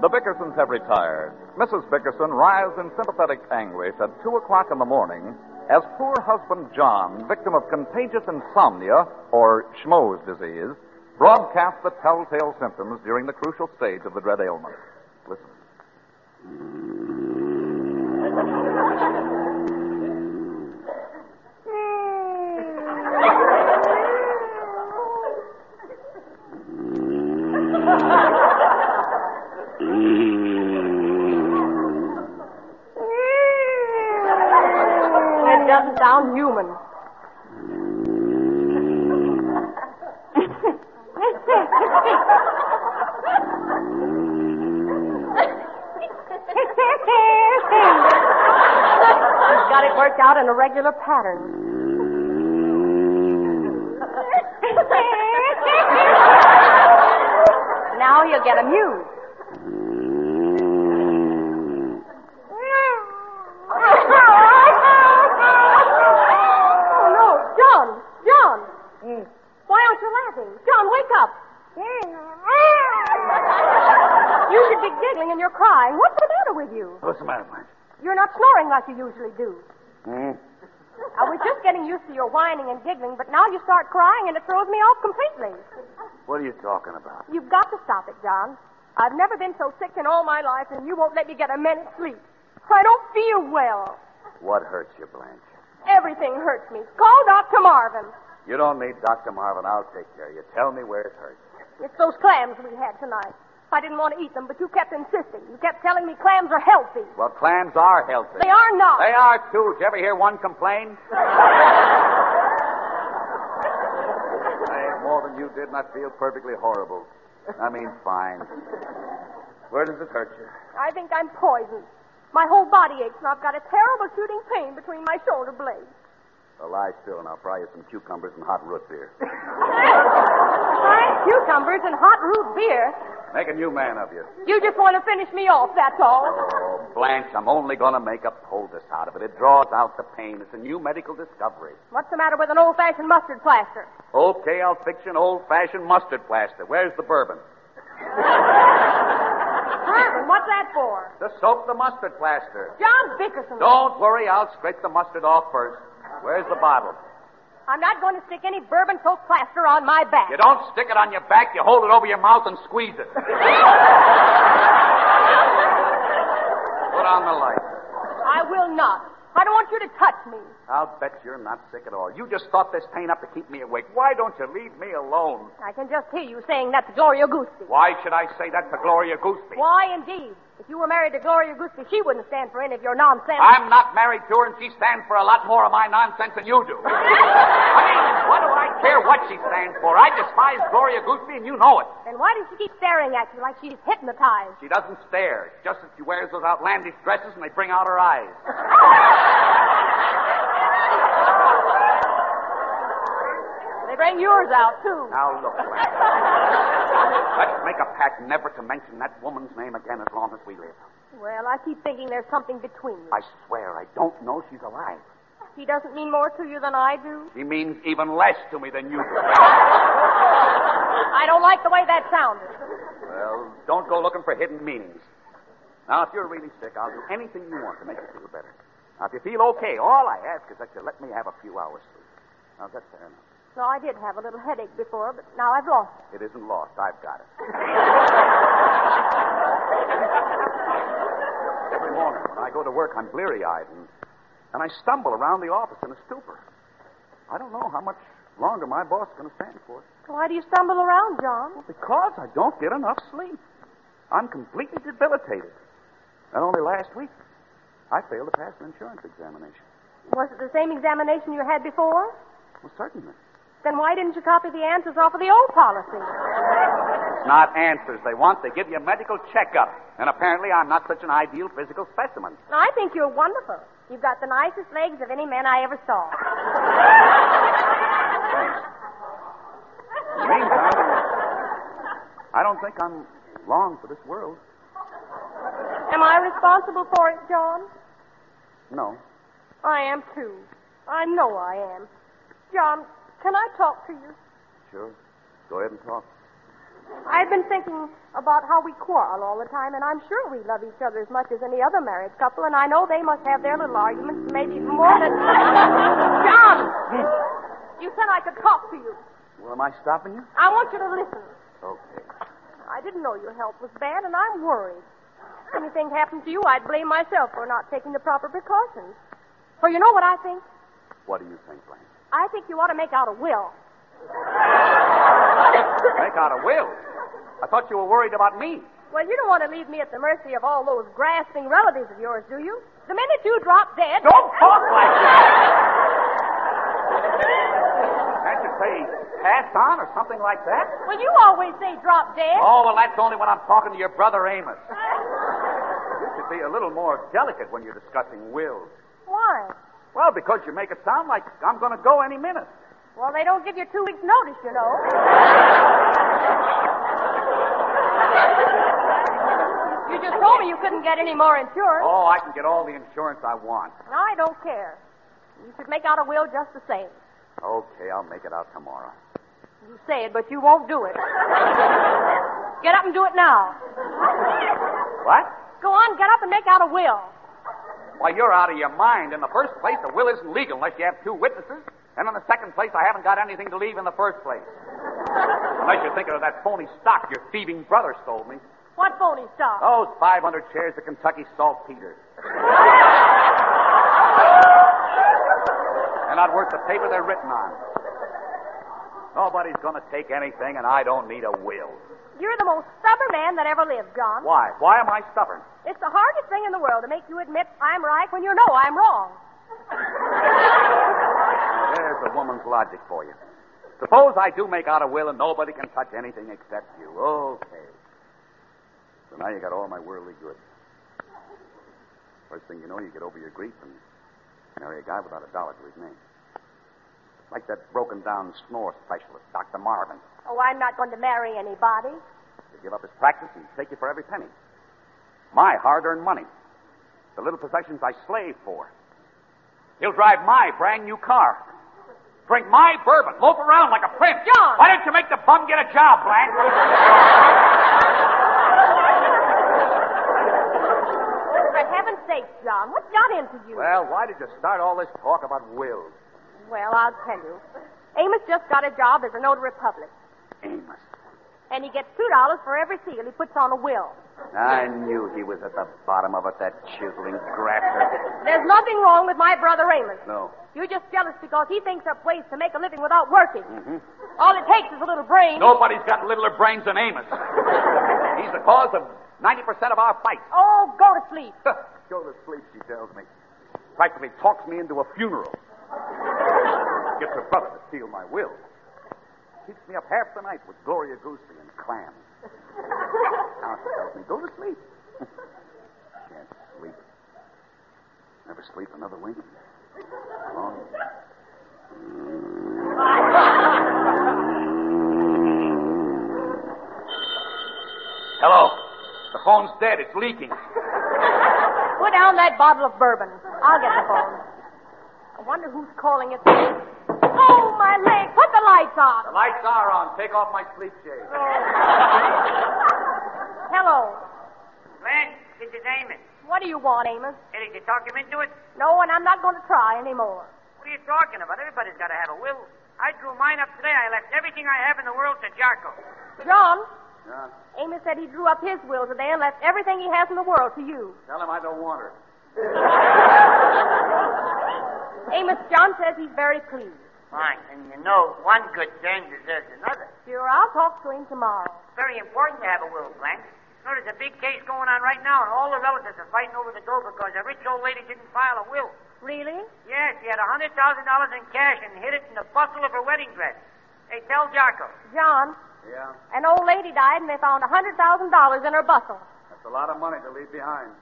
The Bickersons have retired. Mrs. Bickerson writhes in sympathetic anguish at 2 o'clock in the morning as poor husband John, victim of contagious insomnia, or Schmo's disease, broadcasts the telltale symptoms during the crucial stage of the dread ailment. Listen. It doesn't sound human. He's got it worked out in a regular pattern. Now he'll get amused. Oh, no. John. Why aren't you laughing? John, wake up. You should be giggling and you're crying. What's the matter with you? What's the matter, Blanche? You're not snoring like you usually do. Hmm? I was just getting used to your whining and giggling, but now you start crying and it throws me off completely. What are you talking about? You've got to stop it, John. I've never been so sick in all my life, and you won't let me get a minute's sleep. I don't feel well. What hurts you, Blanche? Everything hurts me. Call Dr. Marvin. You don't need Dr. Marvin. I'll take care of you. Tell me where it hurts. It's those clams we had tonight. I didn't want to eat them, but you kept insisting. You kept telling me clams are healthy. Well, clams are healthy. They are not. They are, too. Did you ever hear one complain? I ate more than you did, and I feel perfectly horrible. I mean, fine. Where does it hurt you? I think I'm poisoned. My whole body aches, and I've got a terrible shooting pain between my shoulder blades. Well, lie still, and I'll fry you some cucumbers and hot root beer. Fried cucumbers and hot root beer? Make a new man of you. You just want to finish me off, that's all. Oh, Blanche, I'm only going to make a poultice out of it. It draws out the pain. It's a new medical discovery. What's the matter with an old-fashioned mustard plaster? Okay, I'll fix you an old-fashioned mustard plaster. Where's the bourbon? Bourbon? What's that for? To soak the mustard plaster. John Bickerson. Don't worry, I'll scrape the mustard off first. Where's the bottle? I'm not going to stick any bourbon-soaked plaster on my back. You don't stick it on your back, you hold it over your mouth and squeeze it. Put on the light. I will not. I don't want you to touch me. I'll bet you're not sick at all. You just thought this pain up to keep me awake. Why don't you leave me alone? I can just hear you saying that to Gloria Gooseby. Why should I say that to Gloria Gooseby? Why, indeed? If you were married to Gloria Gooseby, she wouldn't stand for any of your nonsense. I'm not married to her, and she stands for a lot more of my nonsense than you do. I mean, what do I care what she stands for? I despise Gloria Gooseby, and you know it. Then why does she keep staring at you like she's hypnotized? She doesn't stare. It's just that she wears those outlandish dresses, and they bring out her eyes. They bring yours out, too. Now, look, Blanche. Let's make a pact never to mention that woman's name again as long as we live. Well, I keep thinking there's something between you. I swear I don't know she's alive. He doesn't mean more to you than I do? She means even less to me than you do. I don't like the way that sounded. Well, don't go looking for hidden meanings. Now, if you're really sick, I'll do anything you want to make you feel better. Now, if you feel okay, all I ask is that you let me have a few hours sleep. Now, that's fair enough. No, I did have a little headache before, but now I've lost it. It isn't lost. I've got it. Every morning when I go to work, I'm bleary-eyed, and I stumble around the office in a stupor. I don't know how much longer my boss is going to stand for it. Why do you stumble around, John? Well, because I don't get enough sleep. I'm completely debilitated. And only last week, I failed to pass an insurance examination. Was it the same examination you had before? Well, certainly. Then why didn't you copy the answers off of the old policy? It's not answers they want. They give you a medical checkup. And apparently I'm not such an ideal physical specimen. I think you're wonderful. You've got the nicest legs of any man I ever saw. Thanks. In the meantime, I don't think I'm long for this world. Am I responsible for it, John? No. I am, too. I know I am. John, can I talk to you? Sure. Go ahead and talk. I've been thinking about how we quarrel all the time, and I'm sure we love each other as much as any other married couple, and I know they must have their little arguments, maybe more than... John! You said I could talk to you. Well, am I stopping you? I want you to listen. Okay. I didn't know your health was bad, and I'm worried. If anything happened to you, I'd blame myself for not taking the proper precautions. For you know what I think? What do you think, Blanche? I think you ought to make out a will. Make out a will? I thought you were worried about me. Well, you don't want to leave me at the mercy of all those grasping relatives of yours, do you? The minute you drop dead... Don't talk like that! Can't you say passed on or something like that? Well, you always say drop dead. Oh, well, that's only when I'm talking to your brother Amos. You should be a little more delicate when you're discussing wills. Why? Well, because you make it sound like I'm going to go any minute. Well, they don't give you 2 weeks' notice, you know. You just told me you couldn't get any more insurance. Oh, I can get all the insurance I want. I don't care. You should make out a will just the same. Okay, I'll make it out tomorrow. You say it, but you won't do it. Get up and do it now. What? Go on, get up and make out a will. Why, you're out of your mind. In the first place, a will isn't legal unless you have 2 witnesses. And in the second place, I haven't got anything to leave in the first place. Unless you're thinking of that phony stock your thieving brother stole me. What phony stock? Those 500 shares of Kentucky Saltpeter. They're not worth the paper they're written on. Nobody's going to take anything, and I don't need a will. You're the most stubborn man that ever lived, John. Why? Why am I stubborn? It's the hardest thing in the world to make you admit I'm right when you know I'm wrong. Now, there's a woman's logic for you. Suppose I do make out a will and nobody can touch anything except you. Okay. So now you got all my worldly goods. First thing you know, you get over your grief and marry a guy without a dollar to his name. Like that broken-down snore specialist, Dr. Marvin. Oh, I'm not going to marry anybody. He'll give up his practice and take you for every penny. My hard-earned money. The little possessions I slaved for. He'll drive my brand-new car. Drink my bourbon. Loaf around like a prince. John! Why didn't you make the bum get a job, Blanche? For heaven's sake, John, what got into you? Well, why did you start all this talk about wills? Well, I'll tell you. Amos just got a job as a notary public. Amos. And he gets $2 for every seal he puts on a will. I knew he was at the bottom of it, that chiseling grafter. There's nothing wrong with my brother Amos. No. You're just jealous because he thinks up ways to make a living without working. Mm-hmm. All it takes is a little brain. Nobody's got littler brains than Amos. He's the cause of 90% of our fights. Oh, go to sleep. Go to sleep, she tells me. Practically talks me into a funeral. Gets her brother to steal my will. Keeps me up half the night with Gloria Goosey and clams. Now she tells me, go to sleep. Can't sleep. Never sleep another wink. Long. Hello. The phone's dead. It's leaking. Put down that bottle of bourbon. I'll get the phone. I wonder who's calling it. Oh, my leg. Put the lights on. The lights are on. Take off my sleep shade. Hello. Blanche, this is Amos. What do you want, Amos? Hey, did you talk him into it? No, and I'm not going to try anymore. What are you talking about? Everybody's got to have a will. I drew mine up today. I left everything I have in the world to Jarko. John, Yeah? Amos said he drew up his will today and left everything he has in the world to you. Tell him I don't want her. Amos, John says he's very pleased. Fine. And you know, one good turn deserves another. Sure, I'll talk to him tomorrow. It's very important to have a will, Blanche. You know, there's a big case going on right now, and all the relatives are fighting over the dough because a rich old lady didn't file a will. Really? Yes, she had $100,000 in cash and hid it in the bustle of her wedding dress. Hey, tell Jarko. John, Yeah? an old lady died and they found $100,000 in her bustle. That's a lot of money to leave behind.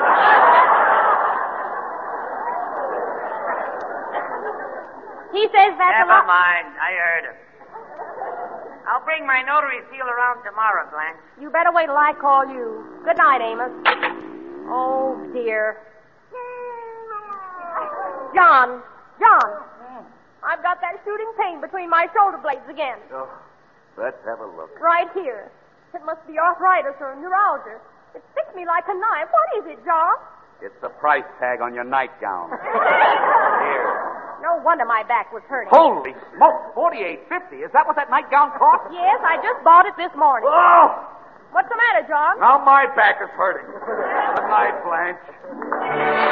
He says that's a Never lot. mind. I heard him. I'll bring my notary seal around tomorrow, Blanche. You better wait till I call you. Good night, Amos. Oh, dear. John, I've got that shooting pain between my shoulder blades again. Oh, Let's have a look. Right here. It must be arthritis or neuralgia. It sticks me like a knife. What is it, John? It's the price tag on your nightgown. Here. No wonder my back was hurting. Holy smoke! $48.50. Is that what that nightgown cost? Yes, I just bought it this morning. Oh! What's the matter, John? Now my back is hurting. Good night, Blanche.